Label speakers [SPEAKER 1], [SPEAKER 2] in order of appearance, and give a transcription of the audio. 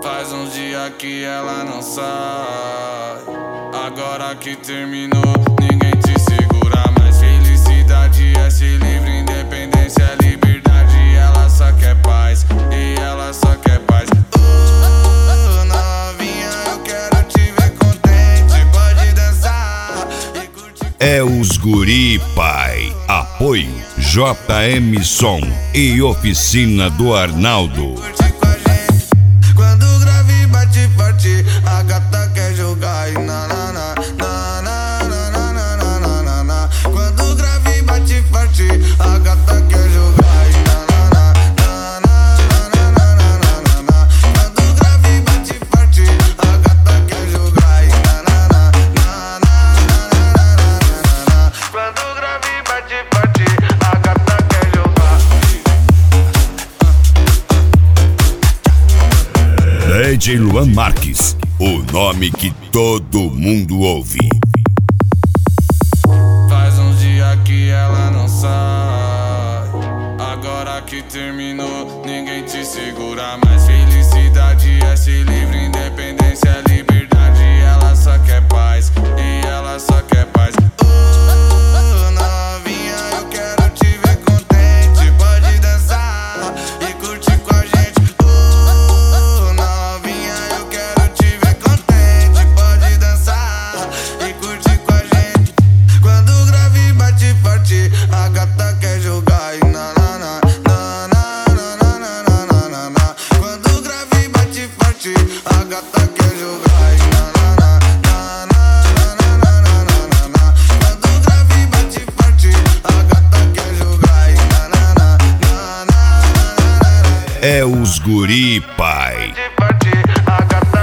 [SPEAKER 1] Faz uns dias que ela não sai. Agora que terminou, ninguém te segura mais. Felicidade é ser livre, independência é liberdade. Ela só quer paz, e ela só quer paz. Novinha, eu quero te ver contente. Pode dançar e curtir.
[SPEAKER 2] É os Guri Pai. Apoio JM Som e Oficina do Arnaldo.
[SPEAKER 1] Quando o grave bate forte, a gata quer jogar e na na na na na na na na na na. Quando o grave bate forte, a gata quer jogar e na na na na na na na na. Quando o grave bate forte, a gata quer jogar e na na na na na na. Quando o grave bate forte, a gata quer jogar.
[SPEAKER 2] DJ Luan Marques, o nome que todo mundo ouve.
[SPEAKER 1] Faz uns dias que ela não sai. Agora que terminou, ninguém te segura mais. Felicidade é ser livre, independência é liberdade. Ela só quer paz, e ela só quer paz. Novinha, eu quero te ver contente. Pode dançar e curtir com a gente. Novinha, eu quero te ver contente. Pode dançar e curtir com a gente. Quando o grave bate forte, a gata quer jogar e na na na na na na na na na na. Quando o grave bate forte, a gata quer jogar e na na na na na na na na. Quando o grave bate forte, a gata quer jogar e na na na na na na.
[SPEAKER 2] É os Guri Pai.
[SPEAKER 1] A gata